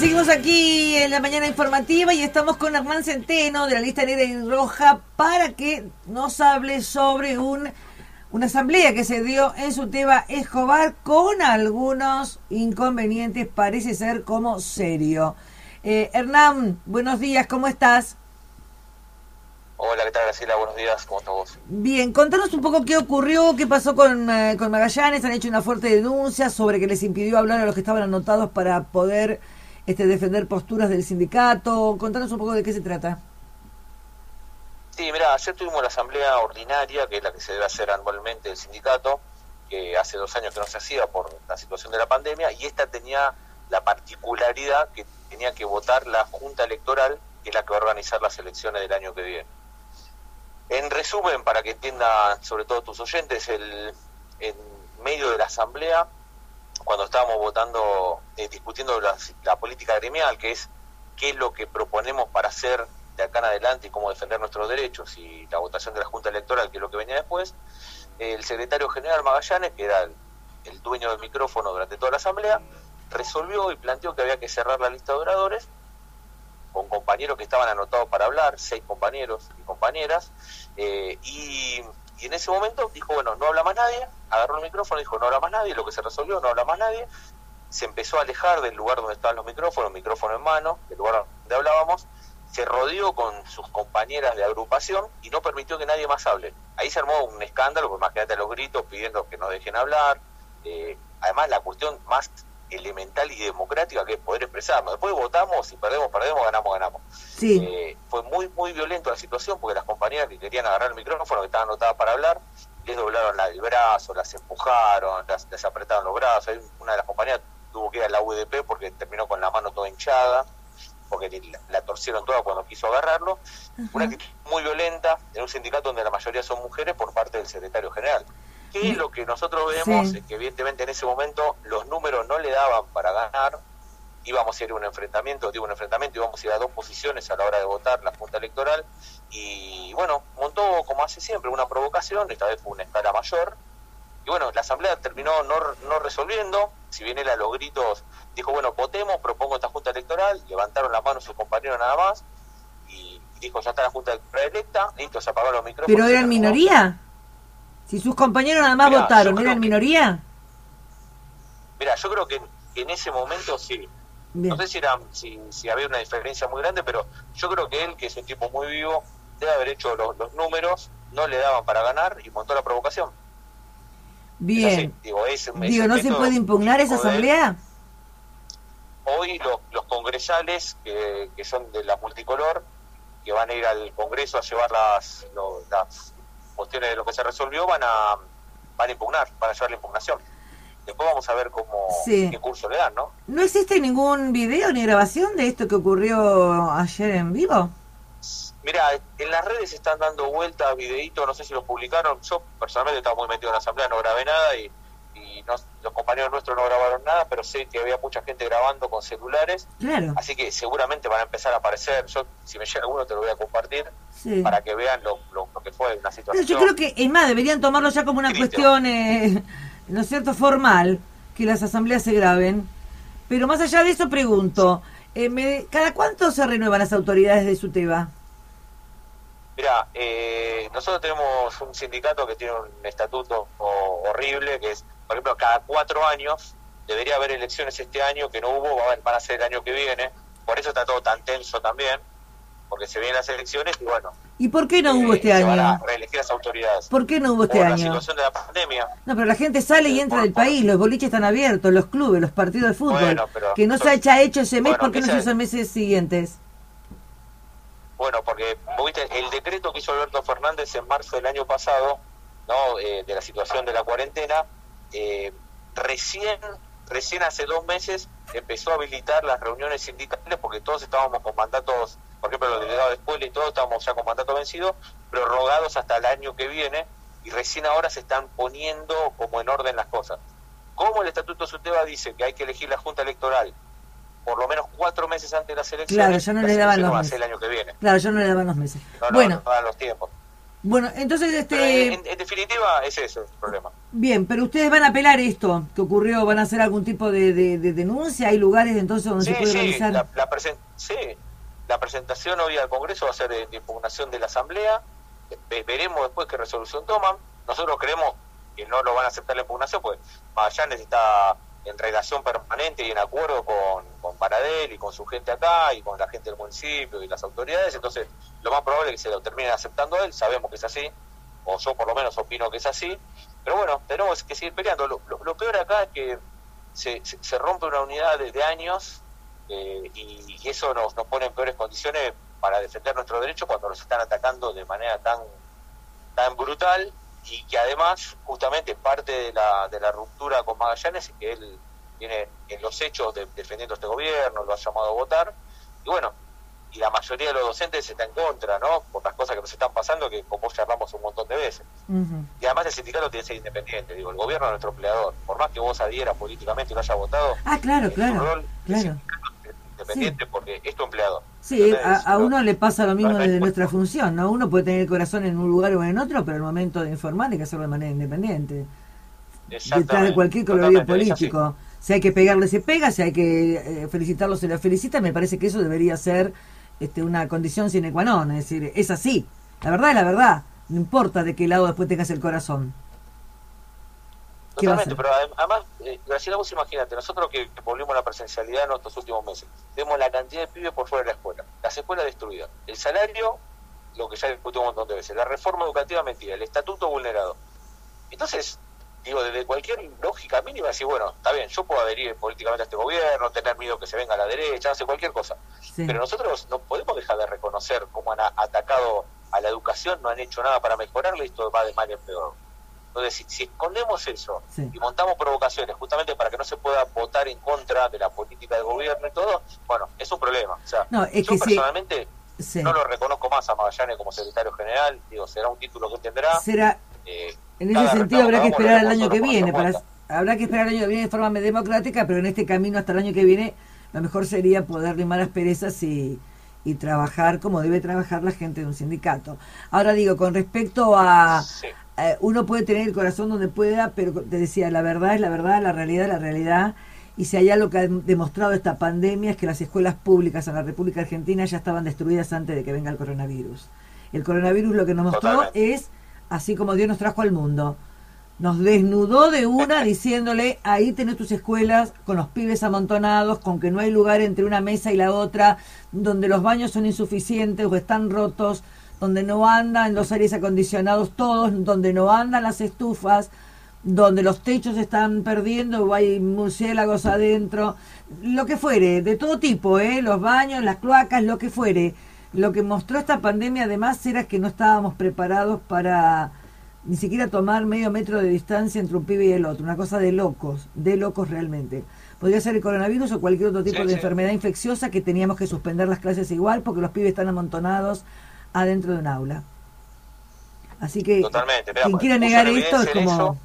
seguimos aquí en la mañana informativa y estamos con Hernán Centeno de la lista negra y roja para que nos hable sobre una asamblea que se dio en Suteba Escobar con algunos inconvenientes, parece ser como serio. Hernán, buenos días, ¿cómo estás? Hola, ¿qué tal, Graciela? Buenos días, ¿cómo estás vos? Bien, contanos un poco qué ocurrió, qué pasó con Magallanes. Han hecho una fuerte denuncia sobre que les impidió hablar a los que estaban anotados para poder defender posturas del sindicato. Contanos un poco de qué se trata. Sí, mira, ayer tuvimos la asamblea ordinaria, que es la que se debe hacer anualmente del sindicato, que hace 2 años que no se hacía por la situación de la pandemia, y esta tenía la particularidad que tenía que votar la Junta Electoral, que es la que va a organizar las elecciones del año que viene. En resumen, para que entiendan sobre todo tus oyentes, en medio de la asamblea, cuando estábamos votando, discutiendo la política gremial, que es qué es lo que proponemos para hacer de acá en adelante y cómo defender nuestros derechos, y la votación de la Junta Electoral, que es lo que venía después, el secretario general Magallanes, que era el dueño del micrófono durante toda la asamblea, resolvió y planteó que había que cerrar la lista de oradores con compañeros que estaban anotados para hablar, 6 compañeros y compañeras, y en ese momento dijo, bueno, no habla más nadie, agarró el micrófono y dijo, no habla más nadie, lo que se resolvió, no habla más nadie, se empezó a alejar del lugar donde estaban los micrófonos, micrófono en mano, del lugar donde hablábamos, se rodeó con sus compañeras de agrupación y no permitió que nadie más hable. Ahí se armó un escándalo, porque imagínate los gritos pidiendo que nos dejen hablar, además la cuestión más elemental y democrática que es poder expresarnos. Después votamos, si perdemos, ganamos. Sí. Fue muy violento la situación, porque las compañeras que querían agarrar el micrófono, que estaban anotadas para hablar, les doblaron el brazo, las empujaron, les apretaron los brazos. Hay una de las compañeras tuvo que ir a la UDP porque terminó con la mano toda hinchada, porque la torcieron toda cuando quiso agarrarlo. Una actitud muy violenta en un sindicato donde la mayoría son mujeres por parte del secretario general. ¿Qué es lo que nosotros vemos? Sí. Es que evidentemente en ese momento los números no le daban para ganar, íbamos a ir a un enfrentamiento, íbamos a ir a 2 posiciones a la hora de votar la Junta Electoral, y bueno, montó como hace siempre una provocación, esta vez fue una escala mayor, y bueno, la asamblea terminó no resolviendo, si bien él a los gritos dijo, bueno, votemos, propongo esta Junta Electoral, levantaron la mano sus compañeros nada más, y dijo, ya está la Junta Electoral electa, listo, se apagaron los micrófonos. ¿Pero eran minoría? Si sus compañeros nada más votaron, ¿eran minoría? Mira, yo creo que en ese momento sí. Bien. No sé si había una diferencia muy grande, pero yo creo que él, que es un tipo muy vivo, debe haber hecho los números, no le daban para ganar y montó la provocación. Bien. ¿No se puede impugnar esa asamblea? Hoy los congresales, que son de la multicolor, que van a ir al Congreso a llevar las cuestiones de lo que se resolvió, van a impugnar, van a llevar la impugnación. Después vamos a ver qué curso le dan, ¿no? ¿No existe ningún video ni grabación de esto que ocurrió ayer en vivo? Mira, en las redes están dando vueltas videitos, no sé si los publicaron. Yo personalmente estaba muy metido en la asamblea, no grabé nada, y los compañeros nuestros no grabaron nada, pero sé que había mucha gente grabando con celulares. Claro. Así que seguramente van a empezar a aparecer. Yo, si me llega alguno, te lo voy a compartir, para que vean lo que fue una situación. Pero yo creo que, es más, deberían tomarlo ya como una cuestión, ¿no es cierto?, formal, que las asambleas se graben. Pero más allá de eso, pregunto, ¿cada cuánto se renuevan las autoridades de Suteba? Mira, nosotros tenemos un sindicato que tiene un estatuto horrible, que es, por ejemplo, cada 4 años. Debería haber elecciones este año, que no hubo, van a ser el año que viene. Por eso está todo tan tenso también, porque se vienen las elecciones y bueno. ¿Y por qué no hubo este año? Se van a reelegir las autoridades. ¿Por qué no hubo este año? Por la situación de la pandemia. No, pero la gente sale y entra del país, los boliches están abiertos, los clubes, los partidos de fútbol, que no se haya hecho ese mes, ¿por qué no se hizo en meses siguientes? Bueno, porque ¿viste? El decreto que hizo Alberto Fernández en marzo del año pasado, ¿no? De la situación de la cuarentena, recién hace 2 meses empezó a habilitar las reuniones sindicales, porque todos estábamos con mandatos, por ejemplo los delegados de escuela y todos estábamos ya con mandato vencido, prorrogados hasta el año que viene, y recién ahora se están poniendo como en orden las cosas. Como el Estatuto Suteba dice que hay que elegir la Junta Electoral por lo menos 4 meses antes de las elecciones, claro, ya no le daban los meses. El año que viene. Claro, ya no le daban los meses. No daban los tiempos. Bueno, entonces, Pero en definitiva es eso el problema. bien, pero ustedes van a apelar esto que ocurrió, van a hacer algún tipo de denuncia, ¿hay lugares entonces donde se puede realizar? Sí, la presentación hoy al Congreso va a ser de impugnación de la Asamblea, veremos después qué resolución toman. Nosotros creemos que no lo van a aceptar la impugnación, pues Magallanes está en relación permanente y en acuerdo con Paradel y con su gente acá y con la gente del municipio y las autoridades, entonces lo más probable es que se lo terminen aceptando él, sabemos que es así, o yo por lo menos opino que es así, pero bueno, tenemos que seguir peleando. Lo peor acá es que se rompe una unidad de años y eso nos pone en peores condiciones para defender nuestros derechos cuando nos están atacando de manera tan brutal, y que además justamente parte de la ruptura con Magallanes es que él viene en los hechos defendiendo este gobierno, lo ha llamado a votar, y bueno, y la mayoría de los docentes está en contra, ¿no? Por las cosas que nos están pasando, que como charlamos un montón de veces. Uh-huh. Y además el sindicato tiene que ser independiente, digo, el gobierno es nuestro empleador, por más que vos adhieras políticamente y lo hayas votado, claro. Independiente, sí. Porque es tu empleador. Sí, a uno le pasa lo mismo desde nuestra función, ¿no? Uno puede tener el corazón en un lugar o en otro, pero al momento de informar hay que hacerlo de manera independiente. Detrás de cualquier colorido político. Si hay que pegarle, se pega, si hay que felicitarlo, se le felicita. Me parece que eso debería ser una condición sine qua non. Es decir, es así. La verdad es la verdad. No importa de qué lado después tengas el corazón. Totalmente, pero además, Graciela, vos imagínate, nosotros que volvimos a la presencialidad en estos últimos meses, vemos la cantidad de pibes por fuera de la escuela, las escuelas destruidas, el salario, lo que ya discutimos un montón de veces, la reforma educativa mentira, el estatuto vulnerado. Entonces, digo, desde cualquier lógica mínima, decir, bueno, está bien, yo puedo adherir políticamente a este gobierno, tener miedo que se venga a la derecha, hacer cualquier cosa, sí. Pero nosotros no podemos dejar de reconocer cómo han atacado a la educación, no han hecho nada para mejorarla y esto va de mal en peor. Entonces, si escondemos eso, sí, y montamos provocaciones justamente para que no se pueda votar en contra de la política del gobierno y todo, bueno, es un problema. O sea, no, es yo que personalmente no lo reconozco más a Magallanes como secretario general, digo, será un título que tendrá. En ese sentido habrá que esperar el año que viene, habrá que esperar el año que viene de forma democrática, pero en este camino hasta el año que viene, lo mejor sería poder limar asperezas y trabajar como debe trabajar la gente de un sindicato. Ahora digo, con respecto a... Sí. Uno puede tener el corazón donde pueda, pero te decía, la verdad es la verdad, la realidad es la realidad, y si hay algo que ha demostrado esta pandemia es que las escuelas públicas en la República Argentina ya estaban destruidas antes de que venga el coronavirus. El coronavirus lo que nos mostró es, así como Dios nos trajo al mundo, nos desnudó de una diciéndole, ahí tenés tus escuelas con los pibes amontonados, con que no hay lugar entre una mesa y la otra, donde los baños son insuficientes o están rotos, donde no andan los aires acondicionados todos, donde no andan las estufas, donde los techos se están perdiendo o hay murciélagos adentro, lo que fuere, de todo tipo, los baños, las cloacas, lo que fuere. Lo que mostró esta pandemia además era que no estábamos preparados para ni siquiera tomar medio metro de distancia entre un pibe y el otro, una cosa de locos realmente. Podría ser el coronavirus o cualquier otro tipo de enfermedad infecciosa que teníamos que suspender las clases igual porque los pibes están amontonados adentro de un aula. Así que totalmente, quien quiera negar esto es como...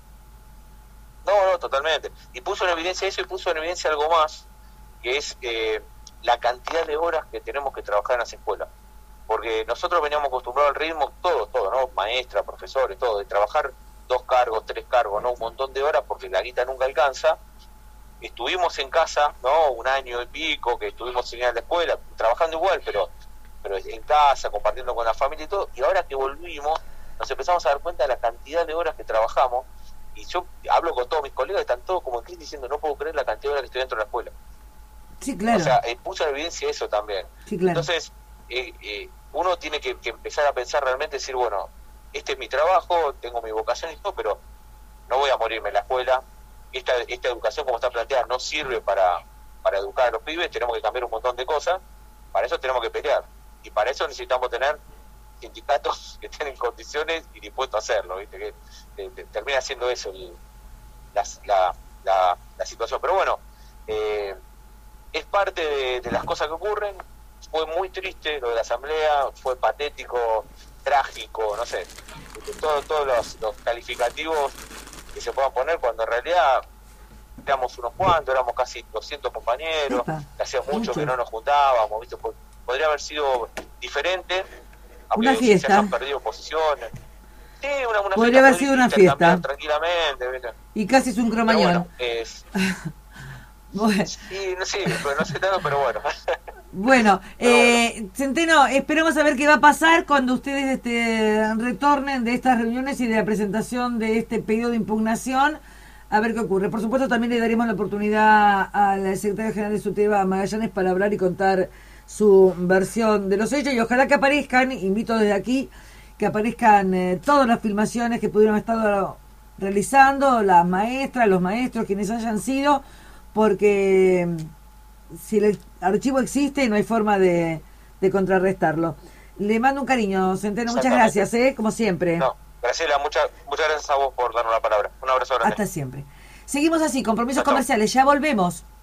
No, totalmente. Y puso en evidencia eso y puso en evidencia algo más, que es la cantidad de horas que tenemos que trabajar en las escuelas. Porque nosotros veníamos acostumbrados al ritmo, todo, ¿no? Maestras, profesores, todo, de trabajar 2 cargos, 3 cargos, ¿no? Un montón de horas porque la guita nunca alcanza. Estuvimos en casa, ¿no? 1 año y pico, que estuvimos sin ir a la escuela, trabajando igual, pero en casa, compartiendo con la familia y todo, y ahora que volvimos, nos empezamos a dar cuenta de la cantidad de horas que trabajamos, y yo hablo con todos mis colegas, están todos como en crisis diciendo, no puedo creer la cantidad de horas que estoy dentro de la escuela. Sí, claro. O sea, puso en evidencia eso también. Sí, claro. Entonces, uno tiene que empezar a pensar realmente, decir, bueno, este es mi trabajo, tengo mi vocación y todo, pero no voy a morirme en la escuela, esta educación como está planteada no sirve para educar a los pibes, tenemos que cambiar un montón de cosas, para eso tenemos que pelear. Y para eso necesitamos tener sindicatos que estén en condiciones y dispuestos a hacerlo, ¿viste? Que termina siendo eso la situación. Pero bueno, es parte de las cosas que ocurren. Fue muy triste lo de la asamblea, fue patético, trágico, no sé, todos los calificativos que se puedan poner, cuando en realidad éramos unos cuantos, éramos casi 200 compañeros, hacía mucho que no nos juntábamos, ¿viste? Podría haber sido diferente, Una aunque fiesta. se hayan perdido posiciones. Sí, una Podría fiesta haber sido una fiesta. Tranquilamente, ¿viste? Y casi es un Pero cromañón. bueno, Bueno. sí, pero no sé tanto, pero bueno. Bueno, Pero bueno. Centeno, esperemos a ver qué va a pasar cuando ustedes retornen de estas reuniones y de la presentación de este pedido de impugnación, a ver qué ocurre. Por supuesto, también le daremos la oportunidad al secretario general de SUTEBA, Magallanes, para hablar y contar su versión de los hechos, y ojalá que aparezcan, invito desde aquí, que aparezcan todas las filmaciones que pudieron estar realizando, las maestras, los maestros, quienes hayan sido, porque si el archivo existe no hay forma de contrarrestarlo. Le mando un cariño, Centeno, muchas gracias, como siempre. No, Graciela, muchas gracias a vos por darnos la palabra. Un abrazo grande. Hasta siempre. Seguimos así, compromisos comerciales, ya volvemos.